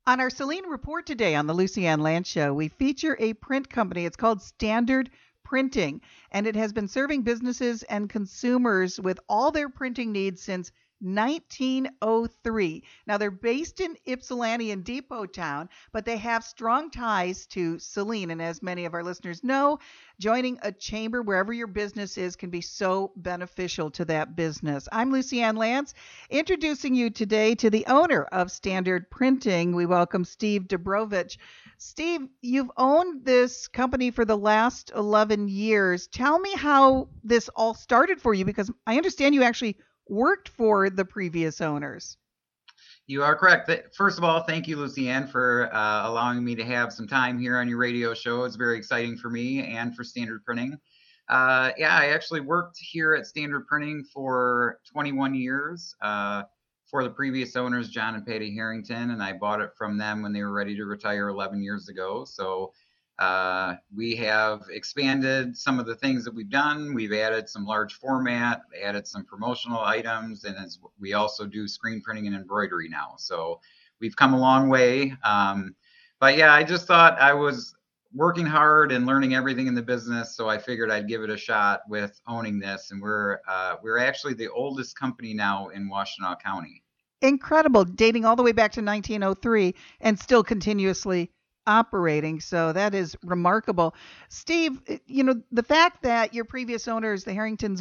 On our Celine Report today on the Lucy Ann Land Show, we feature a print company. It's called Standard Printing, and it has been serving businesses and consumers with all their printing needs since 1903. Now, they're based in Ypsilanti and Depot Town, but they have strong ties to Celine. And as many of our listeners know, joining a chamber wherever your business is can be so beneficial to that business. I'm Lucy Ann Lance, introducing you today to the owner of Standard Printing. We welcome Steve Dobrovich. Steve, you've owned this company for the last 11 years. Tell me how this all started for you, because I understand you actually worked for the previous owners. You are correct. First of all, thank you, Lucianne, for allowing me to have some time here on your radio show. It's very exciting for me and for Standard Printing. Yeah, I actually worked here at Standard Printing for 21 years for the previous owners, John and Patty Harrington, and I bought it from them when they were ready to retire 11 years ago. So we have expanded some of the things that we've done. We've added some large format, added some promotional items, and we also do screen printing and embroidery now. So we've come a long way. But yeah, I just thought I was working hard and learning everything in the business, so I figured I'd give it a shot with owning this. And we're actually the oldest company now in Washtenaw County. Incredible, dating all the way back to 1903 and still continuously operating. So that is remarkable. Steve, the fact that your previous owners, the Harringtons,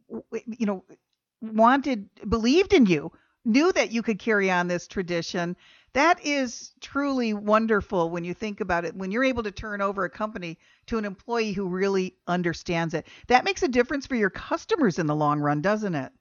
believed in you, knew that you could carry on this tradition. That is truly wonderful when you think about it. When you're able to turn over a company to an employee who really understands it, that makes a difference for your customers in the long run, doesn't it?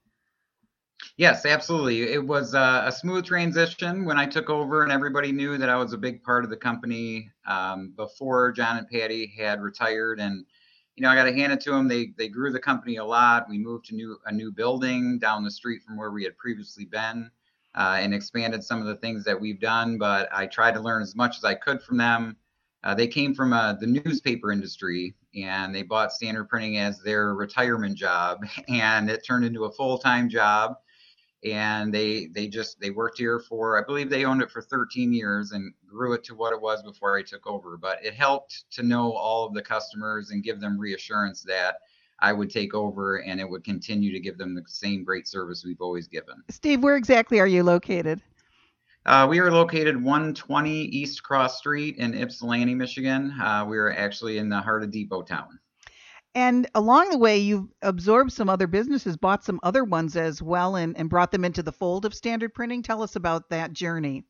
Yes, absolutely. It was a smooth transition when I took over, and everybody knew that I was a big part of the company before John and Patty had retired. And I got to hand it to them. They grew the company a lot. We moved to a new building down the street from where we had previously been, and expanded some of the things that we've done. But I tried to learn as much as I could from them. They came from the newspaper industry, and they bought Standard Printing as their retirement job, and it turned into a full-time job. And they worked here for, I believe they owned it for 13 years and grew it to what it was before I took over. But it helped to know all of the customers and give them reassurance that I would take over and it would continue to give them the same great service we've always given. Steve, where exactly are you located? We are located 120 East Cross Street in Ypsilanti, Michigan. We are actually in the heart of Depot Town. And along the way, you've absorbed some other businesses, bought some other ones as well, and brought them into the fold of Standard Printing. Tell us about that journey.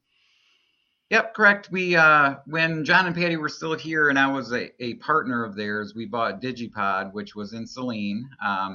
Yep, correct. We when John and Patty were still here and I was a partner of theirs, we bought Digipod, which was in Saline.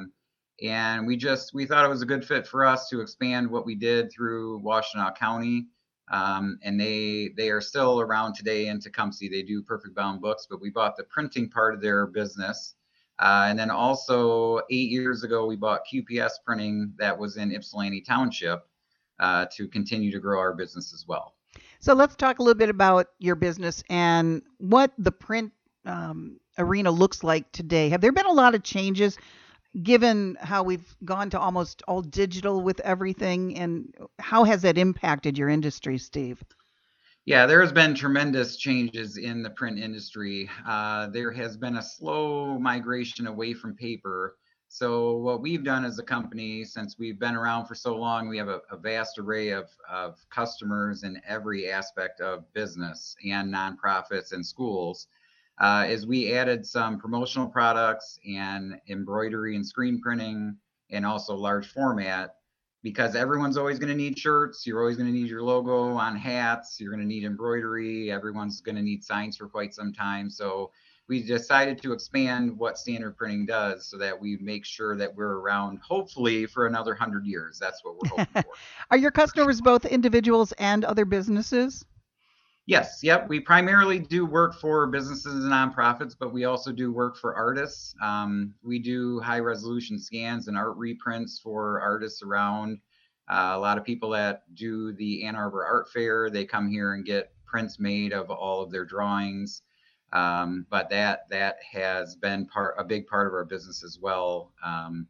And we thought it was a good fit for us to expand what we did through Washtenaw County. And they are still around today in Tecumseh. They do Perfect Bound books, but we bought the printing part of their business. And then also 8 years ago, we bought QPS Printing that was in Ypsilanti Township to continue to grow our business as well. So let's talk a little bit about your business and what the print arena looks like today. Have there been a lot of changes given how we've gone to almost all digital with everything? And how has that impacted your industry, Steve? Yeah, there has been tremendous changes in the print industry. There has been a slow migration away from paper. So what we've done as a company, since we've been around for so long, we have a vast array of customers in every aspect of business and nonprofits and schools, is we added some promotional products and embroidery and screen printing and also large format, because everyone's always going to need shirts. You're always going to need your logo on hats. You're going to need embroidery. Everyone's going to need signs for quite some time. So we decided to expand what Standard Printing does so that we make sure that we're around, hopefully, for another 100 years. That's what we're hoping for. Are your customers both individuals and other businesses? Yes, yep. We primarily do work for businesses and nonprofits, but we also do work for artists. We do high resolution scans and art reprints for artists around. A lot of people that do the Ann Arbor Art Fair, they come here and get prints made of all of their drawings. But that has been a big part of our business as well.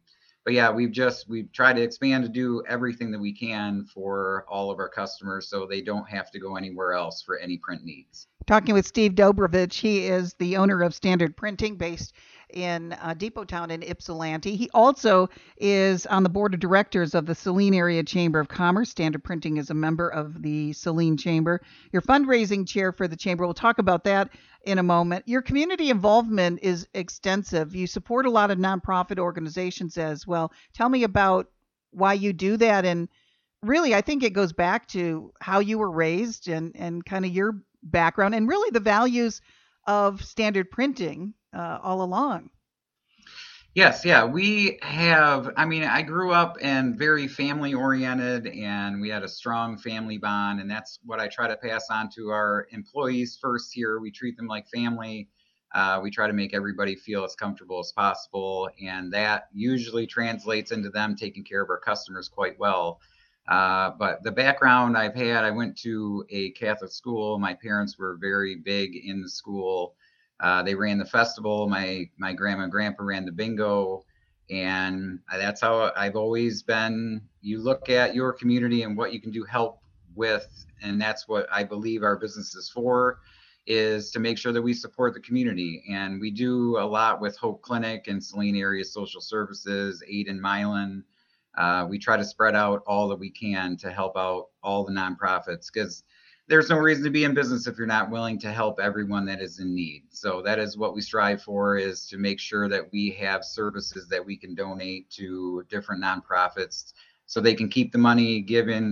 yeah, we've tried to expand to do everything that we can for all of our customers so they don't have to go anywhere else for any print needs. Talking with Steve Dobrovich. He is the owner of Standard Printing based in Depot Town in Ypsilanti. He also is on the board of directors of the Saline Area Chamber of Commerce. Standard Printing is a member of the Saline Chamber. Your fundraising chair for the chamber. We'll talk about that in a moment. Your community involvement is extensive. You support a lot of nonprofit organizations as well. Tell me about why you do that, and really, I think it goes back to how you were raised and kind of your background and really the values of Standard Printing all along. Yes, yeah, we have. I mean, I grew up and very family oriented, and we had a strong family bond, and that's what I try to pass on to our employees first here. We treat them like family. We try to make everybody feel as comfortable as possible, and that usually translates into them taking care of our customers quite well. But the background I've had, I went to a Catholic school. My parents were very big in the school. They ran the festival. My grandma and grandpa ran the bingo, and that's how I've always been. You look at your community and what you can do help with, and that's what I believe our business is for, is to make sure that we support the community. And we do a lot with Hope Clinic and Saline Area Social Services, Aid in Milan. We try to spread out all that we can to help out all the nonprofits, because there's no reason to be in business if you're not willing to help everyone that is in need. So that is what we strive for, is to make sure that we have services that we can donate to different nonprofits so they can keep the money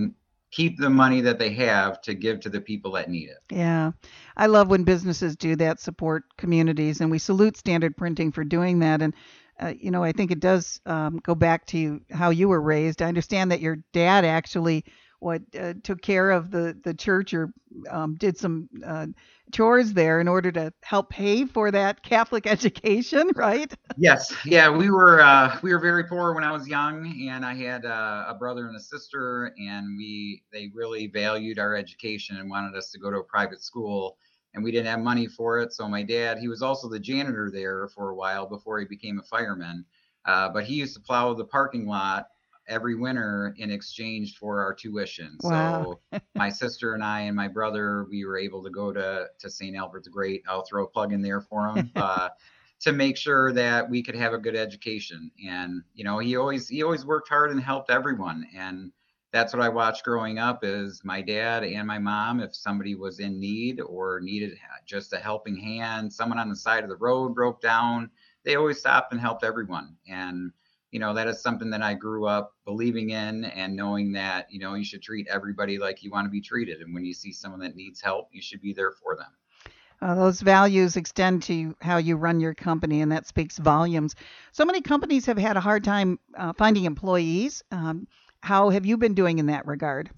that they have to give to the people that need it. Yeah. I love when businesses do that, support communities, and we salute Standard Printing for doing that. And I think it does go back to how you were raised. I understand that your dad actually took care of the church, or did some chores there in order to help pay for that Catholic education, right? Yes, yeah, we were very poor when I was young, and I had a brother and a sister, and they really valued our education and wanted us to go to a private school, and we didn't have money for it. So my dad, he was also the janitor there for a while before he became a fireman, but he used to plow the parking lot every winter in exchange for our tuition. Wow. So my sister and I and my brother, we were able to go to St. Albert the Great. I'll throw a plug in there for him. To make sure that we could have a good education. And he always worked hard and helped everyone. And that's what I watched growing up, is my dad and my mom, if somebody was in need or needed just a helping hand, someone on the side of the road broke down, they always stopped and helped everyone. And that is something that I grew up believing in, and knowing that you should treat everybody like you want to be treated, and when you see someone that needs help, you should be there for them. Those values extend to how you run your company, and that speaks volumes. So many companies have had a hard time finding employees. How have you been doing in that regard?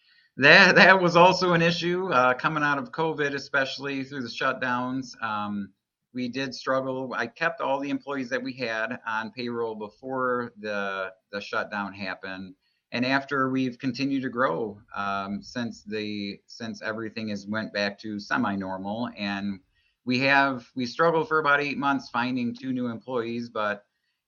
That was also an issue coming out of COVID, especially through the shutdowns. We did struggle. I kept all the employees that we had on payroll before the shutdown happened, and after, we've continued to grow since everything has went back to semi-normal. And we struggled for about 8 months finding 2 new employees, but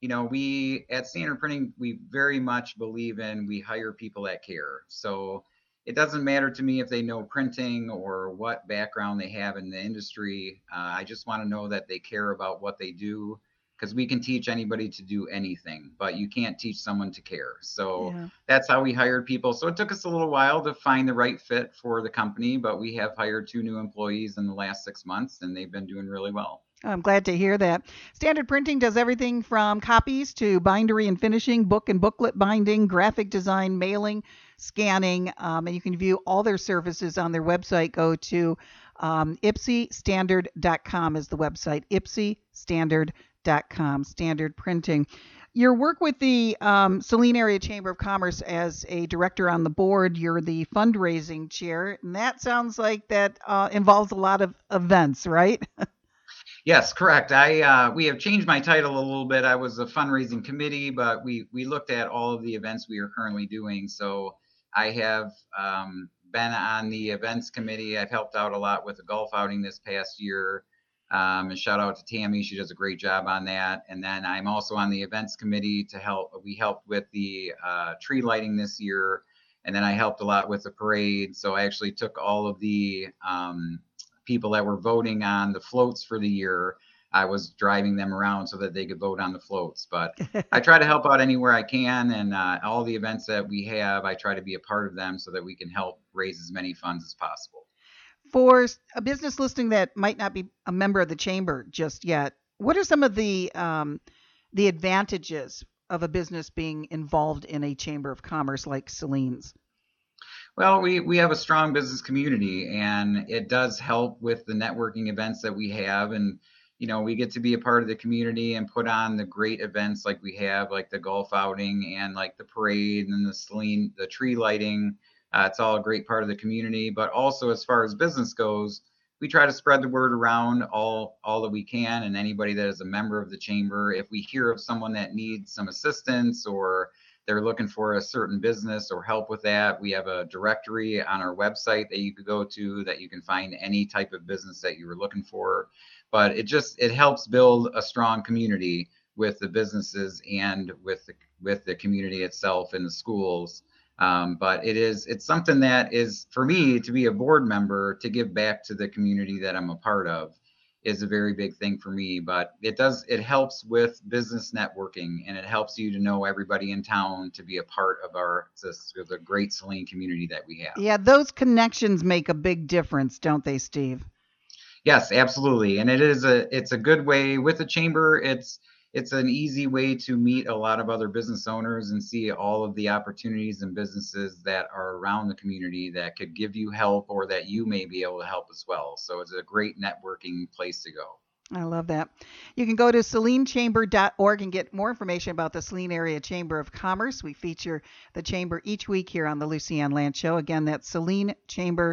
we at Standard Printing, we very much believe we hire people that care. So it doesn't matter to me if they know printing or what background they have in the industry. I just want to know that they care about what they do, because we can teach anybody to do anything, but you can't teach someone to care. So Yeah. that's how we hired people. So it took us a little while to find the right fit for the company, but we have hired 2 new employees in the last 6 months, and they've been doing really well. I'm glad to hear that. Standard Printing does everything from copies to bindery and finishing, book and booklet binding, graphic design, mailing, scanning, and you can view all their services on their website. Go to ipsystandard.com is the website, ipsystandard.com, Standard Printing. Your work with the Saline Area Chamber of Commerce as a director on the board, you're the fundraising chair, and that sounds like that involves a lot of events, right? Yes, correct. We have changed my title a little bit. I was a fundraising committee, but we looked at all of the events we are currently doing. So I have been on the events committee. I've helped out a lot with the golf outing this past year. And shout out to Tammy. She does a great job on that. And then I'm also on the events committee to help. We helped with the tree lighting this year. And then I helped a lot with the parade. So I actually took all of the people that were voting on the floats for the year. I was driving them around so that they could vote on the floats. But I try to help out anywhere I can. And all the events that we have, I try to be a part of them so that we can help raise as many funds as possible. For a business listening that might not be a member of the chamber just yet, what are some of the advantages of a business being involved in a chamber of commerce like Celine's? Well, we have a strong business community, and it does help with the networking events that we have. And, we get to be a part of the community and put on the great events like we have, like the golf outing and like the parade and the tree lighting. It's all a great part of the community. But also, as far as business goes, we try to spread the word around all that we can. And anybody that is a member of the chamber, if we hear of someone that needs some assistance or they're looking for a certain business or help with that, we have a directory on our website that you could go to that you can find any type of business that you were looking for. But it helps build a strong community with the businesses and with the community itself and the schools. But it's something that is, for me, to be a board member, to give back to the community that I'm a part of, is a very big thing for me. But it helps with business networking, and it helps you to know everybody in town, to be a part of the great Saline community that we have. Yeah, those connections make a big difference, don't they, Steve? Yes, absolutely. And it's a good way with the chamber. It's an easy way to meet a lot of other business owners and see all of the opportunities and businesses that are around the community that could give you help or that you may be able to help as well. So it's a great networking place to go. I love that. You can go to salinechamber.org and get more information about the Saline Area Chamber of Commerce. We feature the chamber each week here on the Lucy Ann Land Show. Again, that's salinechamber.org.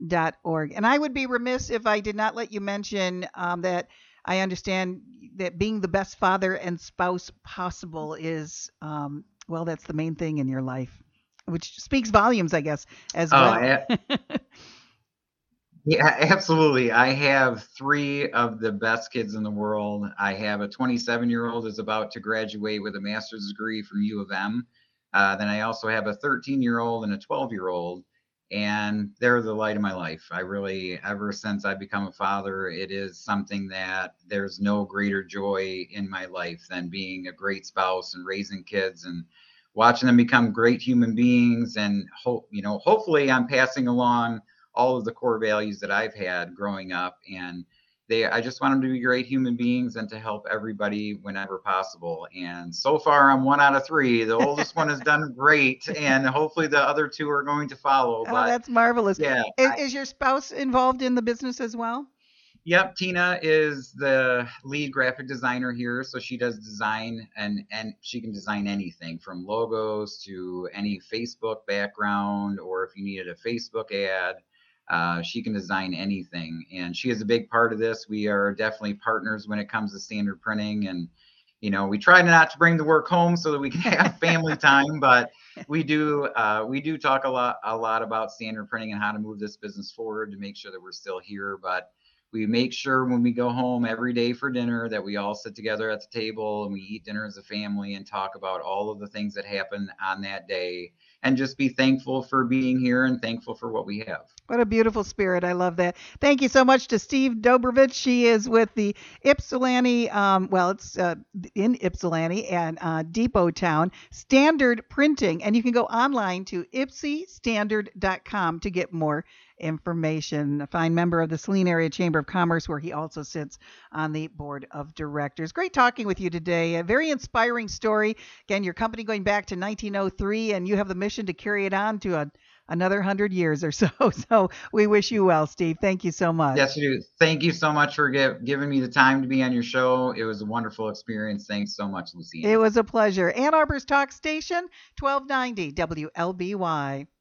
And I would be remiss if I did not let you mention that I understand that being the best father and spouse possible is, that's the main thing in your life, which speaks volumes, I guess, as well. Yeah, absolutely. I have 3 of the best kids in the world. I have a 27-year-old is about to graduate with a master's degree from U of M. Then I also have a 13-year-old and a 12-year-old. And they're the light of my life. I really, ever since I've become a father, it is something that there's no greater joy in my life than being a great spouse and raising kids and watching them become great human beings. And hopefully I'm passing along all of the core values that I've had growing up. And I just want them to be great human beings and to help everybody whenever possible. And so far, I'm 1 out of 3. The oldest one has done great, and hopefully the other 2 are going to follow. But that's marvelous. Yeah. Is your spouse involved in the business as well? Yep, Tina is the lead graphic designer here, so she does design, and she can design anything from logos to any Facebook background, or if you needed a Facebook ad. She can design anything, and she is a big part of this. We are definitely partners when it comes to standard printing, and we try not to bring the work home so that we can have family time, but we do talk a lot about standard printing and how to move this business forward to make sure that we're still here. But we make sure when we go home every day for dinner that we all sit together at the table and we eat dinner as a family and talk about all of the things that happen on that day and just be thankful for being here and thankful for what we have. What a beautiful spirit. I love that. Thank you so much to Steve Dobrovich. She is with the Ypsilanti, it's in Ypsilanti and Depot Town, Standard Printing. And you can go online to ipsystandard.com to get more information. A fine member of the Saline Area Chamber of Commerce, where he also sits on the board of directors. Great talking with you today. A very inspiring story. Again, your company going back to 1903, and you have the mission to carry it on to another 100 years or so. So we wish you well, Steve. Thank you so much. Yes, you do. Thank you so much for giving me the time to be on your show. It was a wonderful experience. Thanks so much, Lucy Ann. It was a pleasure. Ann Arbor's Talk Station, 1290 WLBY.